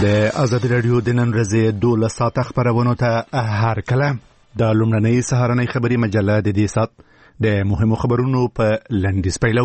د ازادي رادیو د نن ورځې 12 ساعته خبرونو ته هر کله د لومړنۍ سهارنۍ خبري مجله د دې سات د مهمو خبرونو په لنډیز پیلو.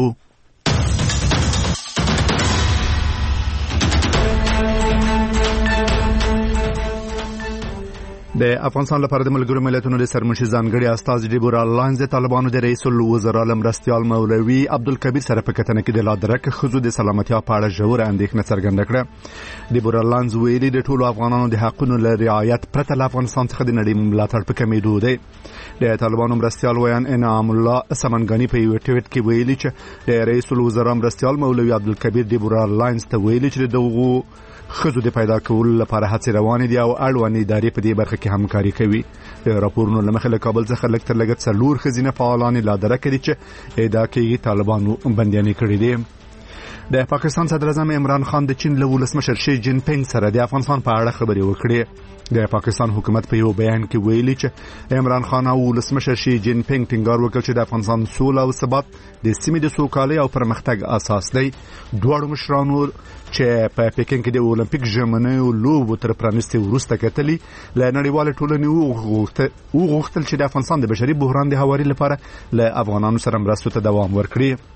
د افغانستان لپاره د ملګرو ملتونو د سرمنشي ځانګړي استاذ ډیبورا لاینز د طالبانو د رئیس الوزرا مرستیال مولوي عبدالکبیر سره په کتنه کې د لادرک خزو د سلامتیا په اړه ژوره اندېښنه څرګنده کړه. ډیبورا لاینز ویلي د ټولو افغانانو د حقونو له رعایت پرته له افغانستان څخه د نړۍ ملاتړ په کمیدو دی. د طالبانو مرستیال ویان انعام الله سمنګانی په یو ټویټ کې ویلي چې د رئیس الوزرا مرستیال مولوي عبدالکبیر ډیبورا لاینز ته ویلي چې دغه خزو د پیدا کولو لپاره هڅې روانې دي او اړوند ادارې په دې برخه کې همکاري کوي. راپورونو له مخې له کابل څخه لږ تر لږه 4 ښځینه فعالان لادرک کړي چې ادعا کوي طالبانو بندیانې کړي دي. د پاکستان صدر اعظم عمران خان د چین له ولسمشر شي جین پینګ سره د افغانستان په اړه خبرې وکړې. د پاکستان حکومت په یو بیان کې ویلي چې عمران خان او ولسمشر شي جین پینګ ټینګار وکړ چې د افغانستان سوله او ثبات د سیمې د سوکالۍ او پرمختګ اساس دی. دواړو مشرانو چې په پکین کې د اولمپیک ژمنیو لوبو تر پرانیستي وروسته کتلي له نړیوال ټولنې وغوښتل چې د افغانستان د بشري بحران د هواري لپاره له افغانانو سره مرستو ته دوام ورکړي.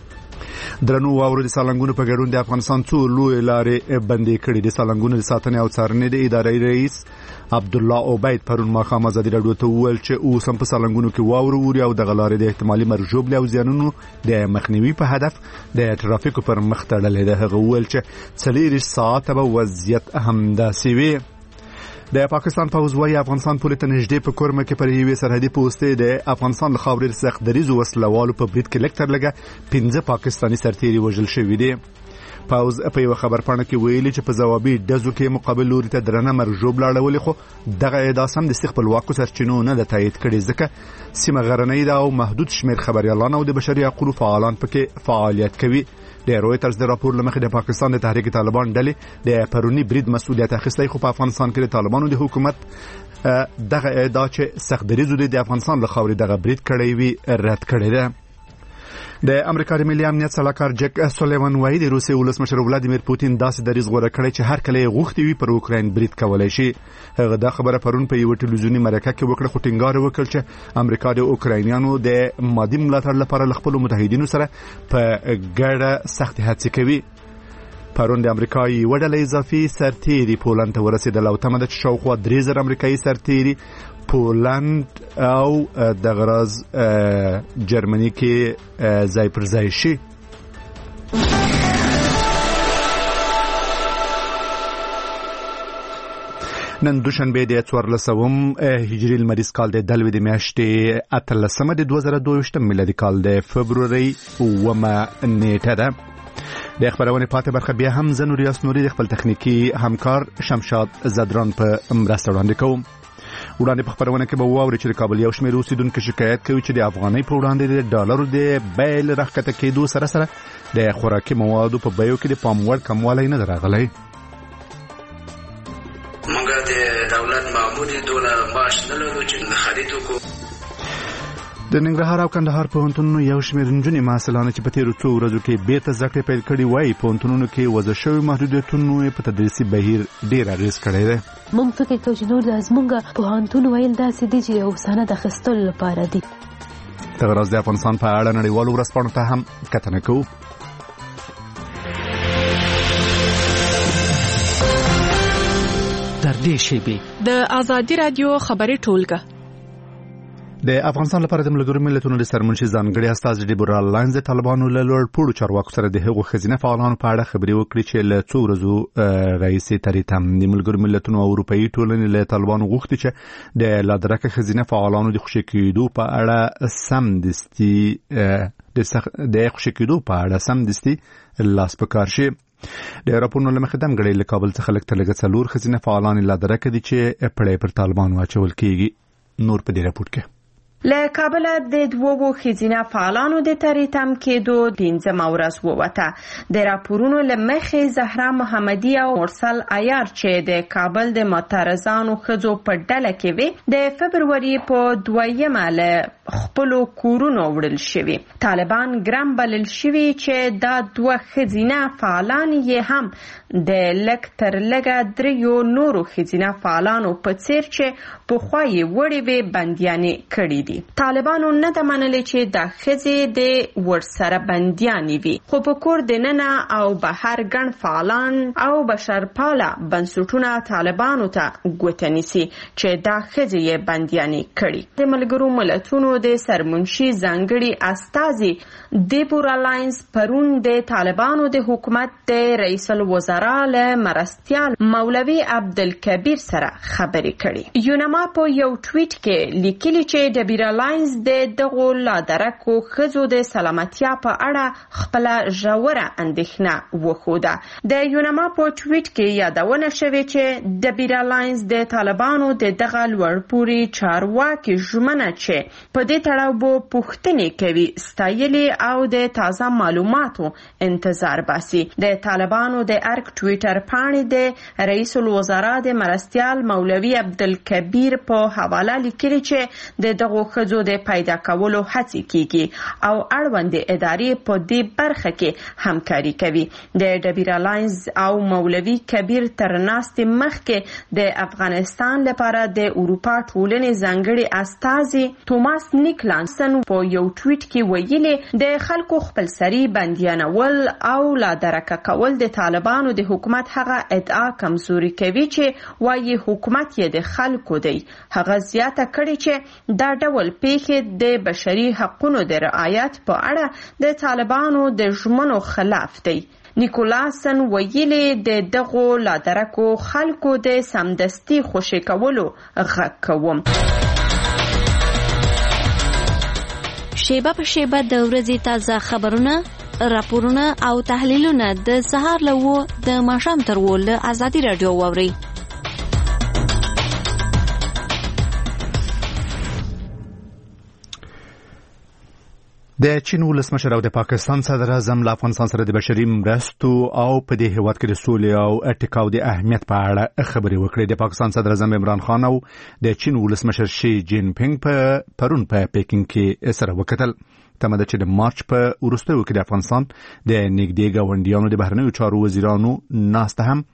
درنو واورو د سالنګونو په ګډون د افغانستان څو لوی لارې بندې کړې. د سالنګونو د ساتنې او څارنې د ادارې رئیس عبد الله عبید پرون ماښام ازادي رادیو ته وویل چې اوس هم په سالنګونو کې واورو وري او د غلارې د احتمالي مرجوب او زیانونو د مخنیوي په هدف د ټرافیکو پر مخ تړلې ده. هغه وویل چې 40 ساعته به وضعیت همداسې وي. د پاکستان پوځ وايي افغانستان پورې ته نږدې په کورمه کې پر یوې سرحدي پوستې د افغانستان له خاورې سخت دریزو وسلوالو په برید کې لږ تر لږه 15 پاکستاني سرتیري وژل شوي دي. پوځ په یو خبرپاڼه کې ویلي چې په ځوابي ډزو کې مقابل لوري ته درنه مرجوب لاړولې، خو دغه ادعا سم د خپلواکو سرچینو نه د تایید کړي ځکه سیمه غرنۍ ده او محدود شمیر خبريالان او د بشري حقوقو فعالان پکې فعالیت کوي. د رويټرز د راپور لمخې د پاکستان د تحریک طالبان ډلې د پرونی برید مسؤلیت اخیستی، خو په افغانستان کې د طالبانو د حکومت دغه ادعا چې سخت دریزو د افغانستان له خاورې دغه برید کړی وي رد کړی ده. د امریکا د ملي امنیت سلاکار جک سولیوان وایي د روسیې ولسمشر ولادیمیر پوتین داسې دریځ غوره کړی چې هر کله یې غوښتي وي پر اوکراین برید کولای شي. هغه دا خبره پرون په یو ټلویزیوني مرکه کې وکړه، خو ټینګار وکړ چې امریکا د اوکراینیانو د مادي ملاتړ لپاره له خپلو متحدینو سره په ګډه سخت هڅې کوي. پرون د امریکا یوه ډله اضافي سرتیري پولند ته ورسېدل او تمه ده چې شاوخوا 3000 امریکایي سرتیري پولند او د غراز جرمني کې ځای پر ځای شي. نن دوشنبه د 14 هجري لمریز کال د دلوي د میاشتې 18 د 2022 میلادي کال د فبروري 9 نیټه ده. د خبرونه پاتې برخه بیا هم زنور ریاض نوري د خپل تخنیکی همکار شمشاد زدران په مرسته وړاندې کوم. وړاندې په خبرونه کې به واوري چې د کابل یو شمېر اوسیدونکو شکایت کوي چې د افغانۍ په وړاندې د ډالرو د بیل راښکته کېدو سره سره د خوراکي موادو په بیو کې د پام وړ کموالی نه راغلی. موږ د دولت معمولي ډالر معاش نه لرو چې د خرید وکړو. د ننګرهار او کندهار پوهنتونونو یو شمېر نجونې محصلانو چې په تیرو څو ورځو کې بیرته زده کړې پیل کړي وایي پوهنتونونو کې وضع شوي محدودیتونو په تدریسي بهیر ډېر اغېز کړی دی. موږ فکر کوو چې نور د زموږ پوهنتون ویل داسې دي چې یو سند اخیستلو لپاره دي. دغه راز د افغانستان په اړه نړیوالو ورځپاڼو ته هم کتنه کوو. در دې شیبې د ازادي رادیو خبري ټولګه د افغانستان لپاره د ملګرو ملتونو د سرمنشي ځانګړي استاذ ډیبورا لاینز د طالبانو له لوړ پوړو چارواکو سره د هغو ښځینه فعالانو په اړه خبرې وکړې چې له څو ورځو راهیسې تریته د ملګرو ملتونو او اروپایي ټولنې له طالبانو غوښتي چې د لادرکه ښځینه فعالانو د خوشي کېدو په اړه سمدستي لاس په کار شي. د راپورونو له مخې دمګړۍ له کابل څخه لږ تر لږه 4 ښځینه فعالان لادرکه دي چې پړی پر طالبانو اچول کېږي. نور په دې راپور کې له کابل د دوو ښځینه فعالانو د تریتم کېدو 15مه ورځ ووته. د راپورونو له مخې زهرا محمدي او مرسل عیار چې د کابل د معترضانو ښځو په ډله کې وي د فبروري په 2مه له خپلو کورونو وړل شوي. طالبان ګرم بلل شوي چې دا دوه ښځینه فعالان یې هم د لږ تر لږه 3 نورو ښځینه فعالانو په څیر چې پخوا یې وړې وې بندیانې کړي دي. طالبانو نه ده منلې چې دا ښځې د ورسره بندیانې وي، خو په کور دننه او بهر ګڼ فعالان او بشرپاله بنسټونه طالبانو ته ګوته نیسي چې دا ښځې یې بندیانې کړي. د ملګرو ملتونو د سرمنشي ځانګړي استازي دیبورا لاینز پرون د طالبانو د حکومت د رئیس الوزرا له مرستیال مولوي عبدالکبیر سره خبرې کړي. یونما په یو ټویټ کې لیکلي چې ډبیرا لاینز د دغو لادرکو ښځو د سلامتیا په اړه خپله ژوره اندېښنه وښوده. د یونما په ټویټ کې یادونه شوې چې ډبیرا لاینز د طالبانو د دغه لوړپوړي چارواکي ژمنه چې په دې تړاو به پوښتنې کوي ستایلي او د تازه معلوماتو انتظار باسي. د طالبانو د ارګ ټویټر پاڼې د رئیس الوزرا د مرستیال مولوي عبدالکبیر په حواله لیکلي چې د دغو ښځو د پیدا کولو هڅې کیږي او اړوندې ادارې په دې برخه کې همکاري کوي. د ډبیرا لاینز او مولوي کبیر تر ناستې مخکې د افغانستان لپاره د اروپا ټولنې ځانګړي استازي توماس نیکلانسن په یو ټویټ کې ویلي د خلکو خپلسري بندیانول او لادرکه کول د طالبانو د حکومت هغه ادعا کمزوري کوي چې وايي حکومت یې د خلکو دی. هغه زیاته کړي چې دا ډول پیښې د بشري حقوقو د رعایت په اړه د طالبانو د ژمنو خلاف دی. نیکولاسن ویلي د دغو لادرکو خلکو د سمدستي خوشي کولو غږ کوم. شیبه په شیبه د ورځې تازه خبرونه، راپورونه او تحلیلونه د سهار له 9 د ماښام تر 10 له ازادي رادیو واورئ. د چین ولسمشر او د پاکستان صدر اعظم له افغانستان سره د بشري مرستو او په دې هیواد کې د سولې او اتکاو د اهمیت په اړه خبرې وکړې. د پاکستان صدر اعظم عمران خان او د چین ولسمشر شي جین پینګ پرون په پیکینګ کې سره وکتل. تمه ده چې د مارچ په وروستیو کې د افغانستان د نږدې ګاونډیانو د بهرنیو چارو وزیرانو ناسته هم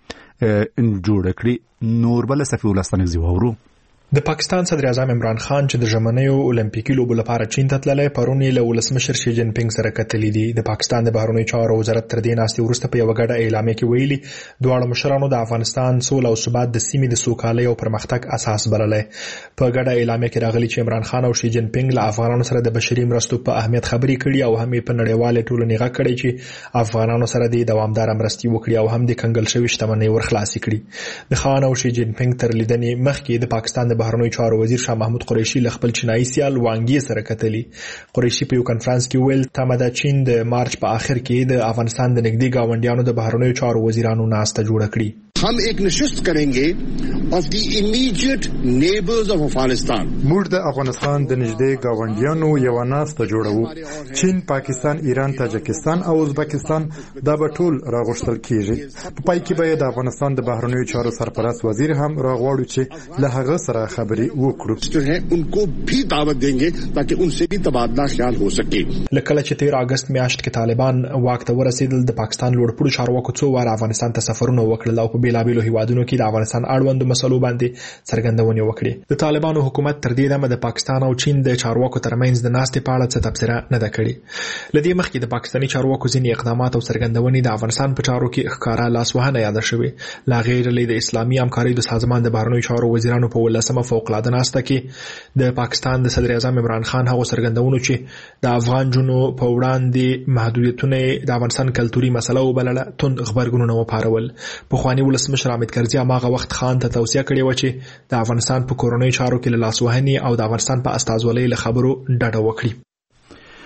جوړ کړي. نور بل صفي ولستانیزي وورو. د پاکستان صدر اعظم عمران خان چې د ژمنیو اولمپیکي لوبو لپاره چین ته تللی پرون له ولسمشر شي جین پینګ سره کتلې دي. د پاکستان د بهرنیو چارو وزارت تر دې ناستې وروسته په یو غټه اعلامیه کې ویلي دواړه مشرانو د افغانستان سوله او ثبات د سیمې د سوکالۍ او پرمختګ اساس بللی. په غټه اعلامیه کې راغلي چې عمران خان او شي جین پینګ له افغانانو سره د بشري مرستو په اهمیت خبرې کړي او هم په نړیواله ټولنې غږ کړي چې افغانانو سره د دوامدار مرستې وکړي او هم د کنګل شوی شتمنۍ ورخلاصي کړي. د خان او شي جین پینګ تر لیدنې مخکې د پاکستان د بهرنیو چارو وزیر شاه محمود قریشي له خپل چینایي سیال وانګي سره کتلي. قریشي په یو کانفرنس کې ویل تمه ده چین د مارچ په آخر کې د افغانستان د نږدې ګاونډیانو د بهرنیو چارو وزیرانو ناسته جوړه کړي. हम एक नशिस्त करेंगे of the immediate neighbors of Afghanistan. موږ د افغانستان د نږدې گاونډیانو یو ناسته جوړو. چین، پاکستان، ایران، تاجکستان او ازبکستان دا به ټول راغوښتل کیږي. په پای کې به د افغانستان د بهرنیو چارو سرپرست وزیر هم راغواړي چې له هغه سره خبرې وکړو. جو ہے ان کو بھی دعوت دیں گے تاکہ ان سے بھی تبادلہ خیال ہو سکے. لکه چې 13 اگست میاشت کې طالبان واک ته ورسېدل د پاکستان لوړپوړو چارواکو څو واره افغانستان ته سفرونه وکړل او په بیلابیلو هیوادونو کې د افغانستان اړوندو مسلو باندې څرګندونې وکړې. د طالبانو حکومت تر دې دمه د پاکستان او چین د چارواکو ترمنځ د ناستې په اړه څه تبصره نه ده کړې. لدې مخکې د پاکستاني چارواکو ځینې اقدامات او څرګندونې د افغانستان په چارو کې ښکارا لاسوهنه یاد شوې. لا غیر له د اسلامي همکارۍ د سازمان د بهرنیو چارو وزیرانو په 18مه فوق العاده ناسته کې د پاکستان د صدر اعظم عمران خان هغه څرګندونو چې د افغان جنو په وړاندې محدودیتونه د افغانستان کلتوري مسله وبلله تند خبرګونونه وپارول. په خواني ولسمشر حامد کرزي هغه وخت خان ته توصیه کړې و چې د افغانستان په کورونی چارو کې له لاسوهنې او د افغانستان په استازولۍ له خبرو ډډه وکړي.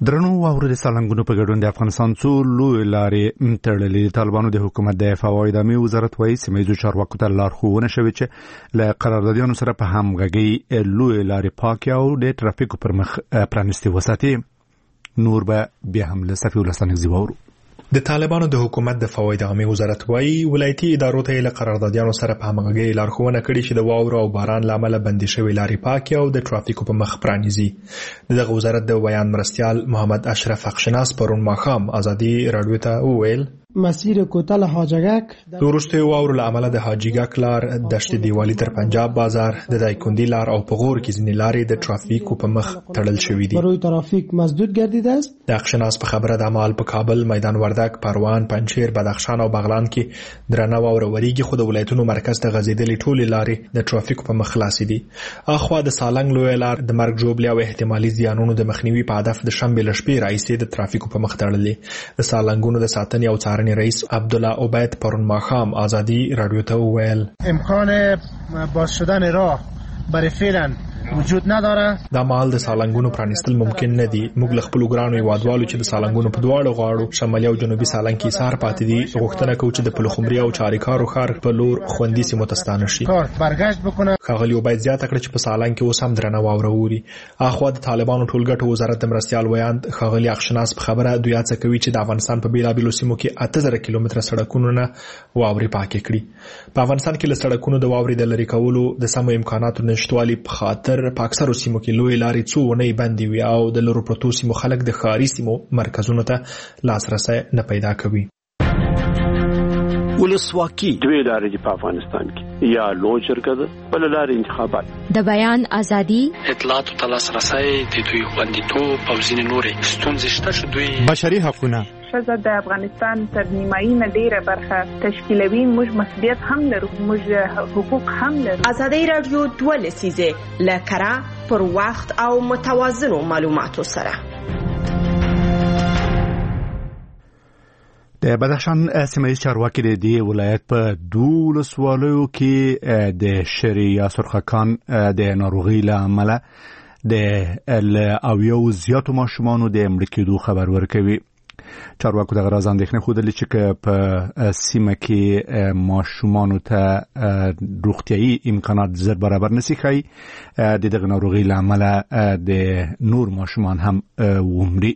درنو واورد سالنګونو په ګډون د افغانستان څو لوی لارې تړلې. طالبانو د حکومت د فواید عامه وزارت وايي سیمه‌ییزو چارواکو ته لارښوونه شوې چې له قراردادیانو سره په همغږۍ لوی لارې پاکې او د ترافیکو پر مخ پرانیستي وساتي. نور به بیا هم له صفي ولسانګزي واورو. د طالبانو د حکومت د فواید عامه وزارت وايي ولایتي ادارو ته له قراردادیانو سره په همغږۍ لارښوونه کړې چې د واورو او باران لامل بندي شوی لارې پاکي او د ترافیکو په مخ پرانیزي. دغه وزارت د بیان مرستيال محمد اشرف حقشناس پرون ماښام ازادي رادیو ته وویل مسیر کوتل حاجګک د وروستیو واورو له امله د حاجګک لار، دشت دیوالی تر پنجاب بازار، د دایکندی لار او په غور کې ځینې لارې د ترافیکو په مخ تړل شوې دي. برای ترافیک مسدود گردیده است. د حقشناس په خبره د عمل په کابل، میدان وردک، پروان، پنجشیر، بدخشان او بغلان کې درنه واوره وریږي، خو د ولایتونو مرکز ته غځېدلې ټولې لارې د ترافیکو په مخ خلاصې دي. اخوا د سالنګ لوی لار د مرګ جوړې او احتمالي زیانونو د مخنیوي په هدف د شنبه لشپې راځي د ترافیکو په مخ تړلې. د سالنګونو د ساتنې او رئیس عبدالله عبید پرون ماښام ازادي رادیو ته وویل امکان باز شدن راه برای فعلا وجود نداره. دا مال د سالنګونو پرانیستل ممکن نه دي. موږ له خپل ګرانو هیوادوالو چې د سالنګونو په دواړو غاړو شمالي او جنوبي سالنګ کې ایثار پاتې دي غوښتنه کوو چې د پلخمري او چاریکارو ښار په لور خوندي سیمو ته ستانه شي. برګشت بکنه. ښاغلي عبید زیاته کړه چې په سالنګ کې اوس هم درنه واوره اوري. اخوا د طالبانو ټولګټو وزارت د مرستيال ویاند ښاغلي حقشناس په خبره دوی هڅه کوي چې د افغانستان په بیلابیلو سیمو کې 8000 کیلومتره سړکونو نه واوري پاکې کړي. په افغانستان کې له سړکونو د واوري د لری کولو د سمو امکاناتو نشټوالي په خاطر په اکثرو سیمو کې لوی لارې څو ونې بندي وي او د لرو پروتو سیمو خلک د ښاري سیمو مرکزونو ته لاسرسي نه پیدا کوي. ولسواکي دوی لارې په افغانستان کې یا لوی جرګه ده بل لارې انتخابات د بیان ازادي اطلاعات او لاسرسي د دوی خوندیتوب او ځینې نورې ستونزې شته چې دوی بشري حقوقونه ښځه د افغانستان تر نیمایي نه ډیره برخه تشکیلوي. موږ مسؤلیت هم لرو، موږ حقوق هم لرو. ازادي رادیو 2 لسیزه لکره پر وخت او متوازنو معلوماتو سره. د بدخشان سیمه‌ییز چارواکي د دې ولایت په 12 ولسوالیو کې د شری یا سرخکان د ناروغي له امله د اویو زیاتو ماشومانو د مړ کېدو خبر ورکوي. چارواکو دغه راز اندېښنه ښودلې چې په سیمه کې ماشومانو ته روغتیايي امکانات زر برابر نشي ښایي د دغه ناروغي له امله د نور ماشومان هم ومري.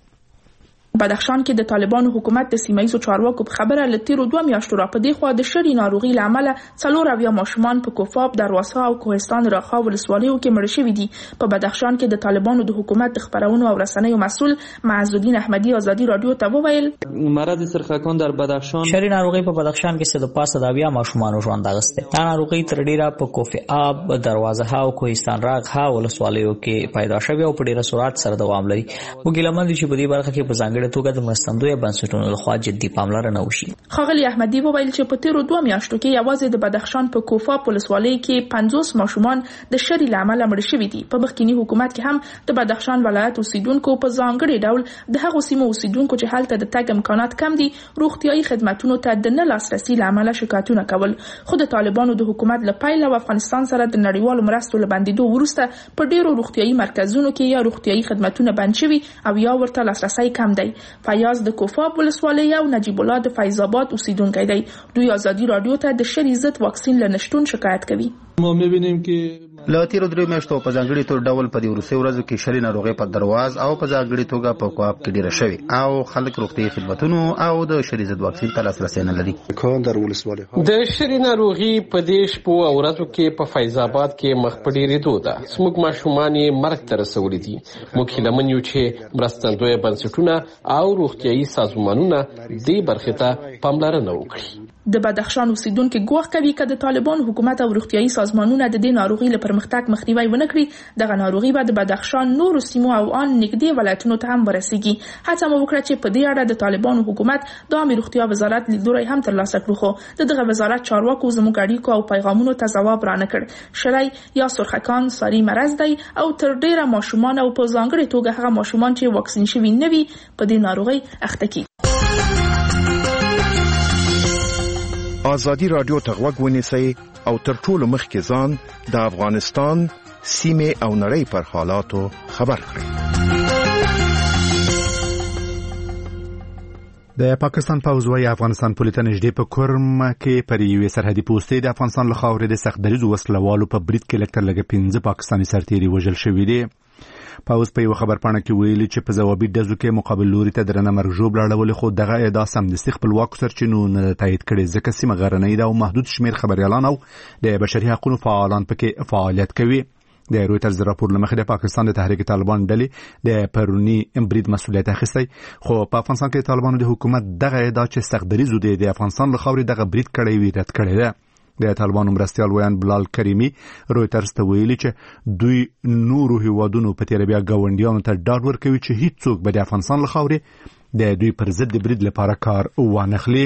بدخشان کې د طالبانو حکومت د سیمه‌ییزو چارواکو په خبره ل تیرو 2 میاشتو را په دې خوا د شری ناروغي له امله 4 ماشومان په کوفاب، دروازه او کوهستان راخا ولسوالیو کې مړ شوي دي. په بدخشان کې د طالبانو د حکومت د خبرونو او رسنیو مسؤل معز الدین احمدی ازادي رادیو ته وویل مرض سرخکان در بدخشان شری ناروغي په بدخشان کې 105 ماشومان ژوند اغسته. دا ناروغي تر ډیره په کوفاب، دروازه او کوهستان راخا ولسوالیو کې پیدا شوی او په ډیره سرعت سره دوام لري. وګیلمن دي چې په دې برخه کې په ځانګړي توګه د مرستندوی بنسټونو لخوا جدي پاملرنه وشي. ښاغلي احمدی وویل چې په تیرو 2 میاشتو کې یوازې د بدخشان په کوفاب ولسوالۍ کې 50 ماشومان د شری له امله مړ شوي دي. په مخکینی حکومت کې هم د بدخشان ولایت اوسیدونکو په ځانګړي ډول د هغو سیمو اوسیدونکو چې هلته د تګ امکانات کم دي روغتیايي خدماتو ته د نه لاسرسي له امله شکایتونه کول. خو د طالبانو د حکومت له پیل او افغانستان سره د نړیوالو مرستو له بندیدو وروسته په ډیرو روغتیايي مرکزونو کې یا روغتیايي خدماتونه بند شوي او یا ورته لاسرسي کم دی. فیاض د کوفاب ولسوالۍ او نجیب الله د فیض آباد اوسیدونکی دی. دوی ازادي رادیو ته د شری ضد واکسین له نشټون شکایت کوي. ما می‌بینیم که له تیرو 3 میاشتو په ځانګړي تور ډول په دې وروستي ورځو کې شری ناروغي په درواز او په ځانګړي توګه په کواب کې ډیره شوې او خلک روغتي خدماتونو او د شری ضد واکسین ته لاسرسي نه لري. د شری ناروغي په دې شپو او ورځو کې په فیض آباد کې مخ په ډیرېدو ده. زموږ ماشومان یې مرګ ته رسولي دي. موږ هیله یو چې مرستندوی بنسټونه او روغتیايي سازمانونه دې برخې ته پاملرنه وکړي. د بدخشان اوسیدونکو ګواښ کوي چې د طالبان حکومت او روغتیايي سازمانونه د دې ناروغي لپاره پرمختګ مخنیوي ونه کړي. دغه ناروغي به د بدخشان نورو سیمو او ان نږدې ولایتونو ته هم ورسیږي. هڅه مو وکړه چې په دې اړه د طالبانو حکومت د عامه روغتیا وزارت لیدلوري هم ترلاسه کړو، خو دغه وزارت چارواکو زموږ اړیکو او پیغامونو ته ځواب رانه کړ. شری یا سرخکان ساری مرض دی او تر ډیره ماشومان او په ځانګړي توګه هغه ماشومان چې واکسین شوي نه وي په دې ناروغي اخته کیږي. ازادي رادیو ته غوږ ونیسئ او تر ټولو مخکې ځان د افغانستان سیمه او نړۍ پر حالاتو خبر کړئ. د پاکستان پوځ وايي افغانستان پولې ته نږدې په کرم کې پر یوې سرحدي پوستې د افغانستان له خاورې د سخت دریځو وسلوالو په برید کې لږ تر لږه 15 پاکستاني سرتیري وژل شوي دي. پوځ په یو خبرپاڼه کې ویلي چې په ځوابي ډزو کې مقابل لوري ته درنه مرګ ژوبل اړولې، خو دغه ادعا سمدستي خپلواکو سرچینو نه تایید کړې، ځکه سیمه غرنۍ ده او محدود شمېر خبریالان او د بشري حقوقو فعالان پکې فعالیت کوي. د رویټرز راپور لمخې د پاکستان د تحریک طالبان ډلې د پرونی برید مسؤلیت اخیستی، خو په افغانستان کې طالبانو د حکومت دغه ادعا چې سخت دریځو دی د افغانستان له خاورې دغه برید کړی وي رد کړی ده. د طالبانو مرستیال ویان بلال کریمی رویټرز ته ویلي چې دوی نورو هیوادونو په تیر بیا ګاونډیانو ته ډاډ ورکوي چې هیڅوک به د افغانستان له خاورې د دوی پر ضد برید لپاره کار وانخلي.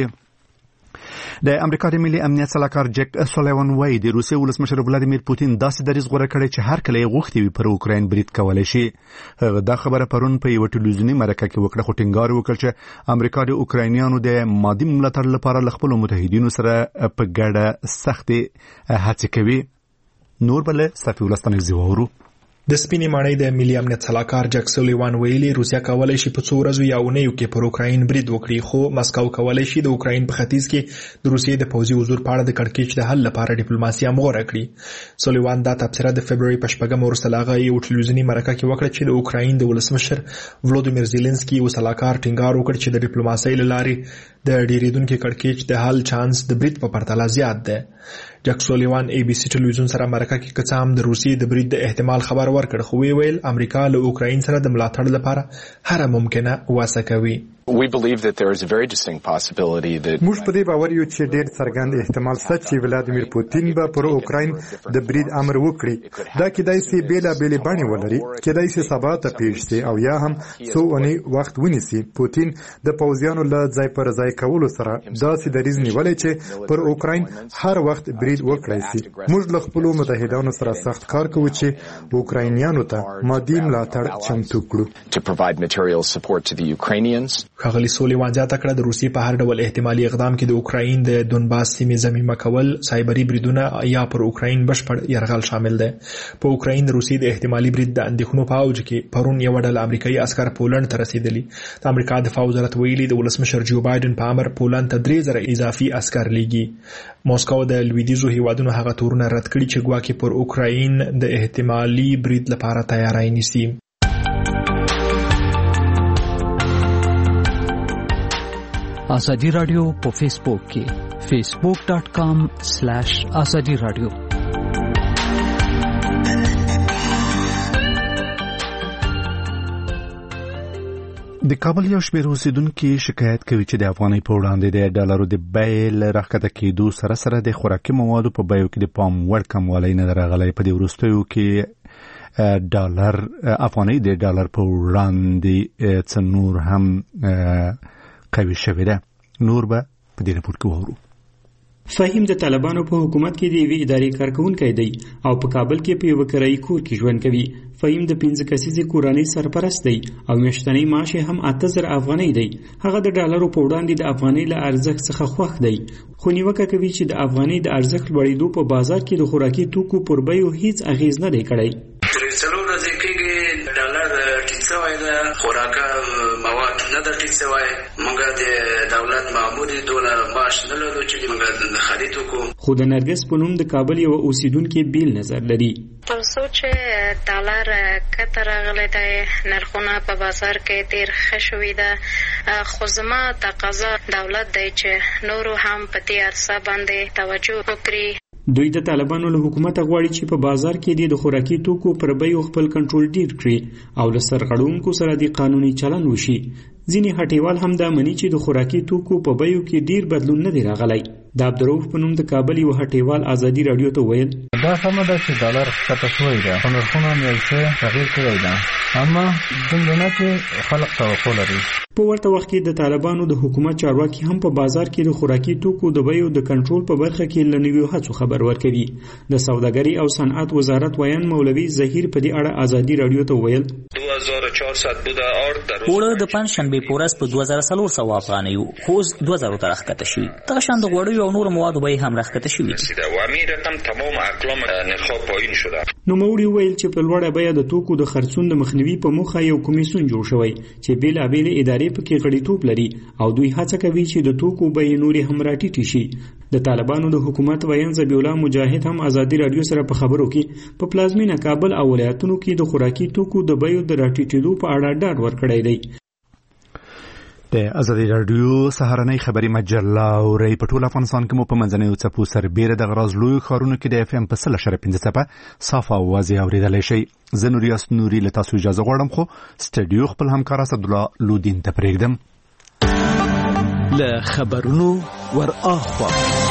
د امریکا د ملي امنیت سلاکار جک سولیوان وایي د روسیې ولسمشر ولادیمیر پوتین داسې دریځ غوره کړی چې هر کله یې غوښتي وي پر اوکراین برید کولی شي. هغه دا خبره پرون په یوه ټلویزیوني مرکه کې وکړه، خو ټینګار وکړ چې امریکا د اوکراینیانو د مادي ملاتړ لپاره له خپلو متحدینو سره په ګډه سختې هڅې کوي. نور بل صفي ولستانک زیواورو د سپینې ماڼۍ د ملي امنیت سلاکار جک سولیوان ویلي روسیا کولای شي په څو ورځو یا اونیو کې پر اوکراین برید وکړي، خو مسکو کولای شي د اوکراین په ختیځ کې د روسیې د پوځي حضور په اړه د کړکېچ د حل لپاره ډیپلوماسي غوره کړي. سولیوان دا تبصره د فبروري په 8 وروسته له هغه یو ټلویزیوني مرکه کې وکړه چې د اوکراین د ولسمشر ولودیمیر زيلنسکي او سلاکار ټینګار وکړ چې د ډیپلوماسي له لارې د ډیریدونکو کړکېچ د حل چانس د برید په پرتله زیات دی. جک سولیوان ای بي سي ټلویزیون سره مرکه کې کڅام د روسیې د برید د احتمال خبر ورکړ، خو ویل امریکا له اوکراین سره د ملاتړ لپاره هر ممکنه واسه کوي. We believe that there is a very distinct possibility that موږ په دې باور یو چې ډېر څرګند احتمال شته چې ولادیمیر پوتین به پر اوکراین د برید امر وکړي. دا کېدای شي بیلابېلې بڼې ولري، کېدای شي سبا ته پیښ شي او یا هم څو اونۍ وخت ونیسي. پوتین د پوځیانو له ځای پر ځای کولو سره داسې دریځ نیولی چې پر اوکراین هر وخت برید وکړای شي. موږ له خپلو متحدانو سره سخت کار کوو چې اوکراینیانو ته مادي ملاتړ چمتو کړو. To provide material support to the Ukrainians. ښاغلي سولیوان زیاته کړه د روسیې په هر ډول احتمالي اقدام کې د اوکراین د دونباس سیمې ضمیمه کول، سایبري بریدونه یا پر اوکراین بشپړ یرغل شامل دی. په اوکراین د روسیې د احتمالي برید د اندېښنو په اوج کې پرون یوه ډله امریکایي عسکر پولنډ ته رسېدلي. د امریکا دفاع وزارت ویلي د ولسمشر جو بایدن په امر پولنډ ته 3000 اضافي عسکر لیږي. موسکو د لویدیځو هیوادونو هغه تورونه رد کړي چې ګواکې پر اوکراین د احتمالي برید لپاره تیاری نیسي. آزادی رادیو په فیسبوک کې facebook.com/azadi radio. د کابل یو شمېر اوسیدونکي شکایت کوي چې د افغانۍ په وړاندې د ډالرو د بیې له راښکته کېدو سره سره د خوراکي موادو په بیو کې د پام وړ کموالی نه دی راغلی. په دې وروستیو کې ډالر افغانۍ د ډالر په وړاندې څه نور هم قوي شوې ده. نور به په دې راپور کې وورو. فهیم د طالبانو په حکومت کې د یوې ادارې کارکونکی دی او په کابل کې په یوه کرایي کور کې ژوند کوي. فهیم د 15 کسیزې کورنۍ سرپرست دی او میاشتنی معاش یې هم 8000 افغانۍ دی. هغه د ډالرو په وړاندې د افغانۍ له ارزښت څخه خوښ دی، خو نیوکه کوي چې د افغانۍ د ارزښت لوړېدو په بازار کې د خوراکي توکو پر بیو هیڅ اغیز نه دی کړی. خوراکه مواد نه د ټیټ شوی، موږ د دولت معمولي ډالر معاش نه لرو چې موږ د خرید وکړو. خو د نرګس په نوم د کابل یو اوسیدونکي بیل نظر لري. تر څو چې ډالر کته راغلی دی، نرخونه په بازار کې ډېر ښه شوي ده، خو زما تقاضا دولت دی چې نورو هم په دې عرصه باندې توجه وکړي. دوی د طالبانو له حکومت غواړي چې په بازار کې د خوراکي توکو پر بیو خپل کنټرول ډیر کړي او له سرغړونکو سره د قانوني چلن وشي. ځینې هټیوال هم دا مني چې د خوراکي توکو په بیو کې ډیر بدلون نه دی راغلی. د عبدالرؤف په نوم د کابل یو هټیوال ازادي رادیو ته ویل دا سمه ده چې ډالر ښکته شوی ده، خو نرخونه هم یو څه تغییر کړی ده، اما دومره نه چې خلک توقع لري. په ورته وخت کې د طالبانو د حکومت چارواکي هم په بازار کې د خوراکي توکو د بیو د کنټرول په برخه کې له نویو هڅو خبر ورکوي. د سوداګرۍ او صنعت وزارت ویان مولوي ظهیر په دې اړه ازادي رادیو ته ویل 2400 بوده اوړه د پنځشنبه په ورځ په 2400 افغانۍ خو 2000 ته راښکته شوی. دغه شان د غوړیو او نور مواد به هم راخته شوې دي. عوامي رقم تمام اقلام نرخ‌ها پایین شده. نوموړي ویل چې په لوړه بیه د توکو د خرڅون د مخنیوي په موخه یو کمیسیون جوړ شوی چې بیلابېلې ادارې پکې غړیتوب لري او دوی هڅه کوي چې د توکو بیې نورې هم راټیټې شي. د طالبانو د حکومت ویان ذبیح الله مجاهد هم ازادي رادیو سره په خبرو کې په پلازمینه کابل او ولایتونو کې د خوراکي توکو د بیو د راټیټېدو په اړه ډاډ ورکړی دی. د ازادي رادیو سهارنۍ خبري مجله او ری په ټول افغانستان کې مو په منځنیو څپو سربېره د غراز لوی ښارونو کې د اف ام په 100.5 څپه صافه اوازې اورېدلی شئ. زه نوریاس نوري له تاسو اجازه غواړم خو سټډیو خپل همکار اسدالله لودین ته پرېږدم. له خبرونو ور اخوا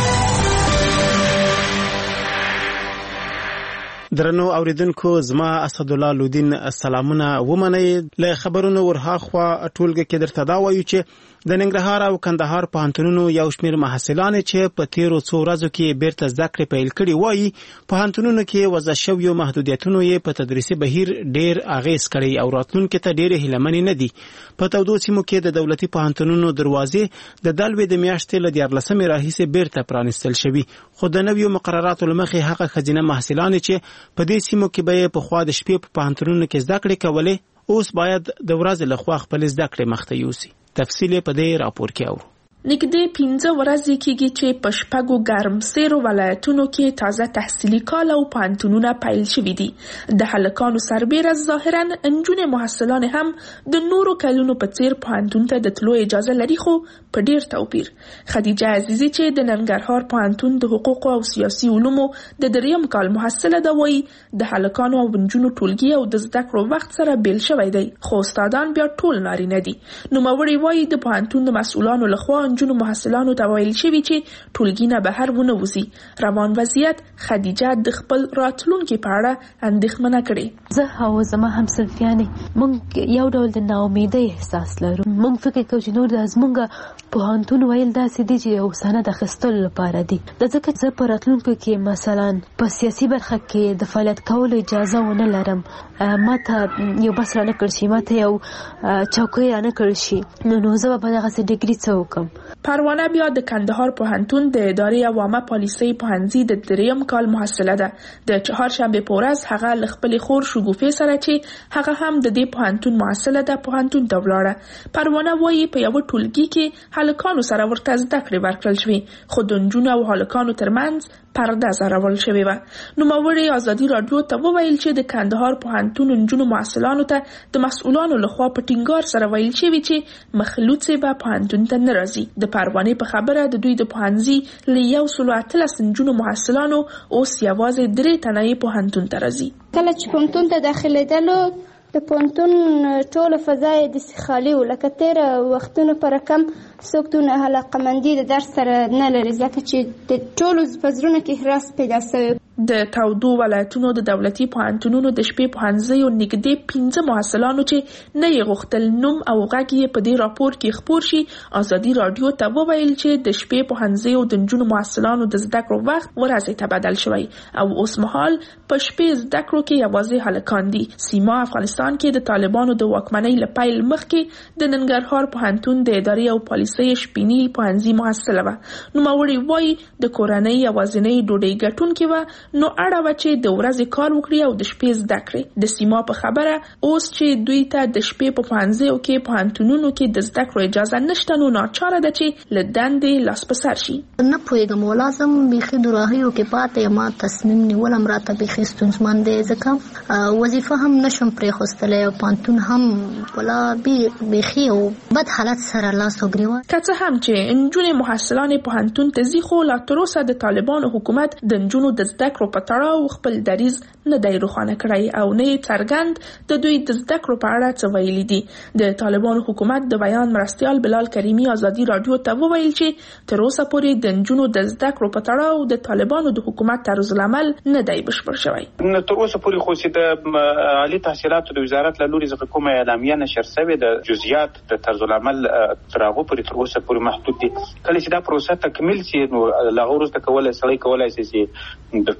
درنو اوریدونکو زما اسدالله لودین سلامونه ومنئ. له خبرونو ورهاخوا ټولګه کې درته دا وایو چې د ننګرهار او کندهار پوهنتونونو یو شمېر محصلان چې په تیرو څو ورځو کې بیرته زده کړې پیل کړي وایي پوهنتونونو کې وضع شویو محدودیتونو یې په تدریسي بهیر ډېر اغېز کړی او راتلونکي ته ډېرې هیلهمنې نه دي. په تودو سیمو کې د دولتي پوهنتونونو دروازې د دلوې د میاشتې له 14 راهیسې بیرته پرانیستل شوي، خو د نویو مقرراتو له مخې هغه ښځینه محصلان چې په دې سیمو کې به په خوا د شپې په پوهنتونونو کې زده کړې کولې اوس باید د ورځې له خوا خپل زده کړې مخته یوسي. تفصیل په دې راپور کې اورو. نږدې 15 ورځې کېږي چې په شپږو ګرمسیرو ولایتونو کې تازه تحصیلي کال او پوهنتونونه پیل شوي دي. د هلکانو سربیره ظاهرا نجونې محصلان هم د نورو کلونو په څیر پوهنتون ته د تلو اجازه لري، خو په ډیر توپیر. خدیجه عزیزی چې د ننګرهار پوهنتون د حقوقو او سیاسي علومو د 3م کال محصله ده وایي د هلکانو او نجونو ټولګي او د زده کړو وخت سره بیل شوی دی، خو استادان بیا ټول نارینه دي. نوموړي وایي د پوهنتون د مسؤلانو لخوا نجونو محصلانو ته ویل شوی چې ټولګي نه بهر ونه وځي. روان وضعیت خدیجه د خپل راتلونکي په اړه اندېښمنه کړې. زه او زما همصنفیانې موږ یو ډول د ناامیدۍ احساس لرو. موږ فکر کوو چې نور د زموږ پوهنتون ویل داسې دي چې یو سند اخیستلو لپاره دي. ځکه زه په راتلونکو کې مثلا په سیاسي برخه کې د فعالیت کولو اجازه ونه لرم، ما ته یو بس رانه کړ شي، ما ته یو چوکۍ رانه کړ شي، نو زه به دغسې ډیګري څه وکړم. پروانه بیا د کندهار پوهنتون د ادارې عوامه پالیسۍ پوهنځي د 3م کال محصله ده. د چهارشنبه په ورځ هغه له خپلې خور شګوفې سره چې هغه هم د دې پوهنتون محصله ده پوهنتون ته ولاړه. پروانه وایي په یو ټولګي کې هلکانو سره ورته زده کړې ورکړل شوې، خو د نجونو او هلکانو ترمنځ پرده زرول شوې وه. نوموړي ازادي رادیو ته وویل چې د کندهار پوهنتون نجونو محصلانو ته د مسؤلانو لخوا په ټینګار سره ویل شوي چې مخلوڅې به پوهنتون ته نه راځي. د پروانې په خبره د دوی د پوهنځي له 113 نجونو محصلانو اوس یوازې 3 تنه پوهنتون ته راځي. کله چې پوهنتون ته داخلېدلو د پوهنتون ټوله فضا یې داسې خالي و، لکه تېره وختونو په رقم څوک دونه علاقه‌مندي د درس سره نه لري، ځکه چې د ټولو په زړونو کې حراس پیدا شوی. د تودو ولایتونو د دولتي پوهنتونونو د شپې پوهنځیو نږدې 15 محصلانو چې نه یې غوښتل نوم او غږ یې په دې راپور کې خپور شي، ازادي رادیو ته وویل چې د شپې پوهنځیو د نجونو محصلانو د زده کړو وخت ورځې ته بدل شوی او اوس مهال په شپې زده کړو کې یوازې هلکان دي. سیما افغانستان کې د طالبانو د واکمنۍ له پیل مخکې د ننګرهار پوهنتون د ادارې او پالیسۍ شپینی پوهنځي محصله وه. نوموړي وایي د کورنۍ یوازینۍ ډوډۍ ګټونکې وه، نو اړه وه چې د ورځې کار وکړي او د شپې زده کړي. د سیما په خبره اوس چې دوی ته د شپې په پوهنځیو کې پوهنتونونو کې د زده کړو اجازه نشته، نو ناچاره ده چې له دندې لاس په سر شي. نه پوهېږم، ولازم بیخي د راهیو کې پاتې ما تصمیم نیولم راته بیخي ستونزمن دی، ځکه وظیفه هم نشم پرېښودلی او پوهنتون هم ولا بیخي او بد حالت سره لاس و ګرېوان. که څه هم چې نجونې محصلانې پوهنتون ته ځي، خو لا تراوسه د طالبانو حکومت د نجونو د زده کړو په تړاو خپل دریځ نه دی روښانه کړی او نه یې څرګند د دوی د زده کړو په اړه څه ویلي دي. د طالبانو حکومت د بیان مرستیال بلال کریمي ازادي رادیو ته وویل چې تر اوسه پورې د نجونو د زده کړو په تړاو د طالبانو د حکومت طرز العمل نه دی بشپړ شوی. تر اوسه پورې خو چې د عالی تحصیلاتو د وزارت له لوري څخه کومه اعلامیه نشر شوې د جزئیات د طرز العمل تر هغه پورې تر اوسه پورې محدود دي. کله چې دا پروسه تکمیل شي، نو له هغه وروسته سړی کولای شي چې د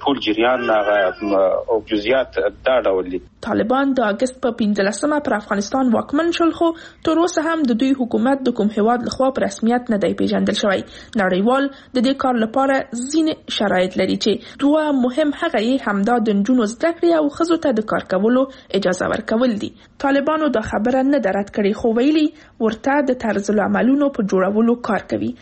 ټول جریان او جزئیات دا ډول دي. طالبان د اگست په 15مه پر افغانستان واکمن شول، خو تر اوسه هم د دوی حکومت د کوم هیواد لخوا په رسمیت نه دی پیژندل شوی. نړیوال د دې کار لپاره ځینې شرایط لري چې دوه مهم هغه یې همدا د نجونو زده کړې او ښځو ته د کار کولو اجازه ورکول دي. طالبانو دا خبره نه ده رد کړې، خو ویلي ورته د طرز العملونو په جوړولو کار کوي.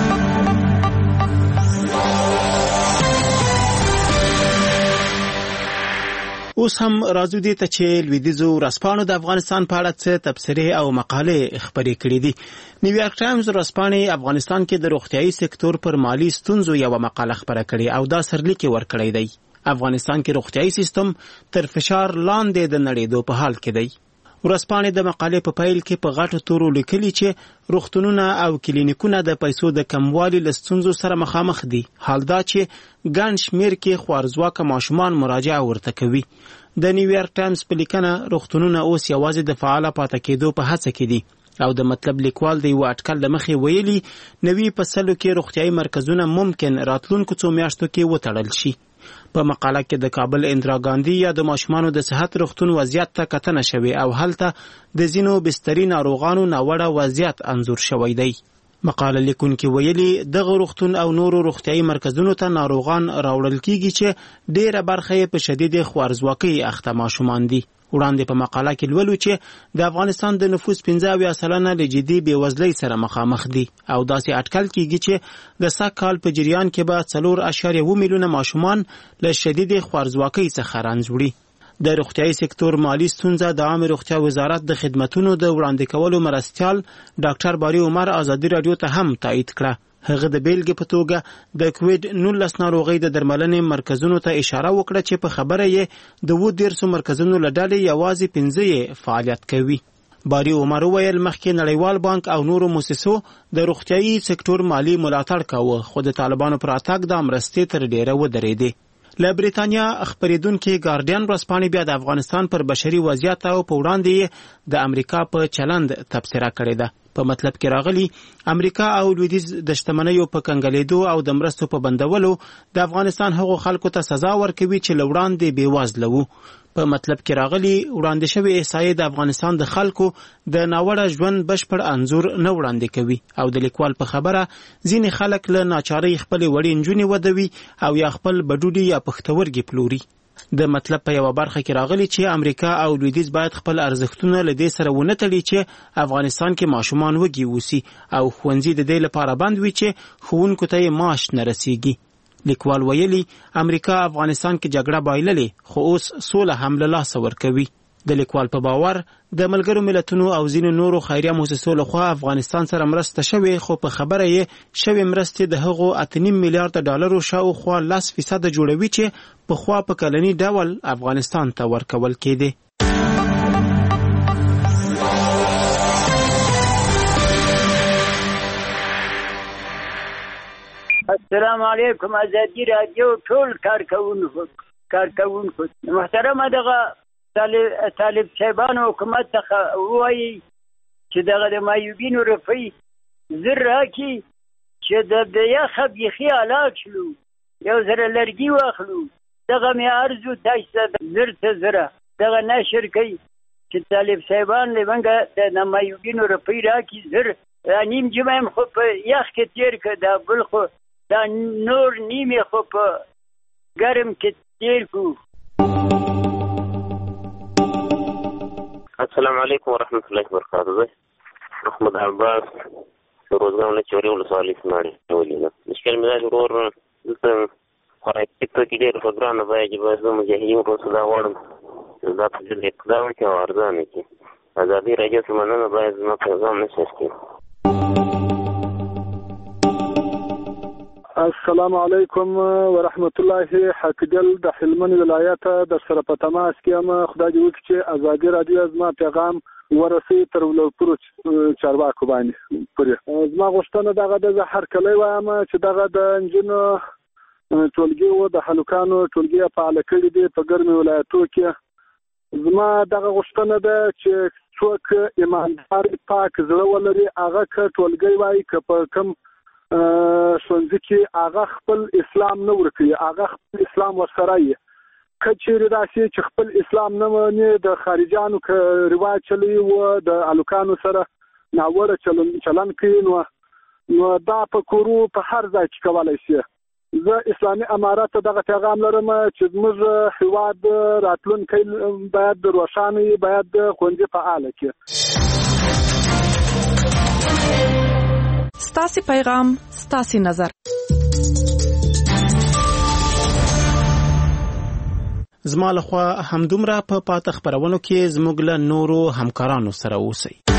اوس هم راځو دې ته چې لویدیځو ورځپاڼو د افغانستان په اړه څه تبصرې او مقالې خپرې کړې دي. نیویارک ټایمز ورځپاڼې افغانستان کې د روغتیايي سکتور پر مالی ستونزو یو مقاله خپره کړې او دا سرلیک ورکړی دی. افغانستان کې روغتیايي سیستم تر فشار لاندې د نړېدو په حال کې دی. ورځپاڼې د مقالې په پیل کې په غټو تورو لیکلي چې روغتونونه او کلینیکونه د پیسو د کموالي له ستونزو سره مخامخ دي. حال دا چې ګڼ شمېر کې خوارځواکه ماشومان مراجعه ورته کوي. د نیویارک ټایمز په لیکنه روغتونونه اوس یوازې د فعاله پاتې کېدو په هڅه کې دي او د مطلب لیکوال د یو اټکل له مخې ویلي نوي فصلو کې روغتیايي مرکزونه ممکن راتلونکو څو میاشتو کې وتړل شي. په مقاله کې د کابل اندرا ګاندي یا د ماشومانو د صحت روغتون وضعیت ته کتنه شوې او هلته د ځینو بستري ناروغانو ناوړه وضعیت انځور شوی دی. مقاله لیکونکي ویلي دغه روغتون او نورو روغتیايي مرکزونو ته ناروغان راوړل کیږي چې ډیره برخه یې په شدید خوارځواکۍ اخته ماشومان دي. وړاندې په مقاله کې لولو چې د افغانستان د نفوس 15% له جدي بېوزلۍ سره مخامخ دي او داسې اټکل کیږي چې د سږ کال په جریان کې به 4.7 میلیونه ماشومان له شدید خوارځواکۍ څخه رنځ وړي. د روغتیايي سکتور مالی ستونزه د عامه روغتیا وزارت د خدماتو د وړاندې کولو مرستیال ډاکټر باری عمر ازادي رادیو ته هم تایید کړه. هغه د بیلګې په توګه د کووډ-19 ناروغۍ د درملنې مرکزونو ته اشاره وکړه چې په خبره یې د 12 مرکزونو له ډلې یوازې 15 فعالیت کوي. باری عمر ویل مخکې نړیوال بانک او نورو مؤسسو د روغتیايي سکتور مالی ملاتړ کاوه، خو د طالبانو پر اتاک د مرستې تر ډیره ودرېدې. له بریتانیا خبرېدونکي ګارډین ورځپاڼې بیا د افغانستان پر بشري وضعیت او په وړاندې د امریکا په چلند تبصره کړې ده. په مطلب کې راغلي امریکا او لویدیځ د شتمنیو په کنګلېدو او د مرستو په بندولو د افغانستان هغو خلکو ته سزا ورکوي چې له وړاندې بېوزله وو. په مطلب کې راغلي وړاندې شوې احصایې د افغانستان د خلکو د ناوړه ژوند بشپړ انځور نه وړاندې کوي او د لیکوال په خبره ځینې خلک له ناچارۍ خپلې وړې نجونې ودوي او یا خپل بډوډي یا پښتورګي پلوري. د مطلب په یو برخه کې راغلي چې امریکا او لویدیځ باید خپل ارزښتونه له دې سره ونه تړي چې افغانستان کې ماشومان وږي اوسي او ښوونځي د دې لپاره بند وي چې ښوونکو ته یې معاش نه رسیږي. لیکوال ویلي امریکا افغانستان کې جګړه بایللې خو اوس سوله هم له لاسه ورکوي. د لیکوال په باور د ملګرو ملتونو او ځینو نورو خیریه مؤسسو لخوا افغانستان سره مرسته شوې، خو په خبره یې شوې مرستې د هغو 8.5 میلیارډ ډالرو شاوخوا 10% جوړوي چې پخوا په کلني ډول افغانستان ته ورکول کېدې. السلام علیکم ازادي رادیو ټول کارکونکو محترمه دغه طالب صاحبانو حکومت څخه وایي چې دغه د مایوبینو روپۍ زر راکړي چې د یخه بیخي هلاک شلو، یو زره لرګي واخلو، دغه مې عرض و تاسو ته زر ته زره دغه نشر کوي چې طالب صاحبان لمنګه د مایوبینو روپۍ راکړي زر نیم جمعه هم خو په یخ کې تیر که دا بل خو دا نور نیمه خو په ګرم کې تیر کو. السلام علیکم ورحمۃ اللہ وبرکاتہ. محمد عباس روزګان له چوري ولسوالۍ سماړي ولینا مشکل مزاج ورور دلته خورای پکې کې ډېر فګران باید چې مجاهدین په صدا وړم دا په دې اقدام کې ارزانه کې ازادي راځي سمنه باید نو پیغام نشي کې. السلام علیکم ورحمت الله. حقیقل د هلمند ولایت د سره په تماس کې ام خدای دې وکړي چې ازادي رادیو زما پیغام ورسي تر ولپرو چارواکو باندې پرې زما غوښتنه دغه د هر کله وایم چې دغه د انجنونو ټولګي او د هلکانو ټولګي په اړه کړي دي په ګرمي ولایتو کې. زما دغه غوښتنه ده چې څوک ایماندار پاک زړه ولري هغه ک ټولګي وای ک په کم ښوونځي کې هغه خپل اسلام نه ورکوي، هغه خپل اسلام ورسره یې کچېرې داسې چې خپل اسلام نه مني، د خارجانو رواج چلی و د الوکانو سره ناوړه چلن کوي، نو دا په کورو په هر ځای کې کولای شي. زه اسلامي امارات ته دغه پیغام لرم چې زموږ هیواد راتلونکی باید روښانه وي، باید ښوونځي فعاله کړي. ستاسې پیغام ستاسې نظر. زما لخوا همدومره په پاته خبرونو کې زموږ له نورو همکارانو سره اوسئ.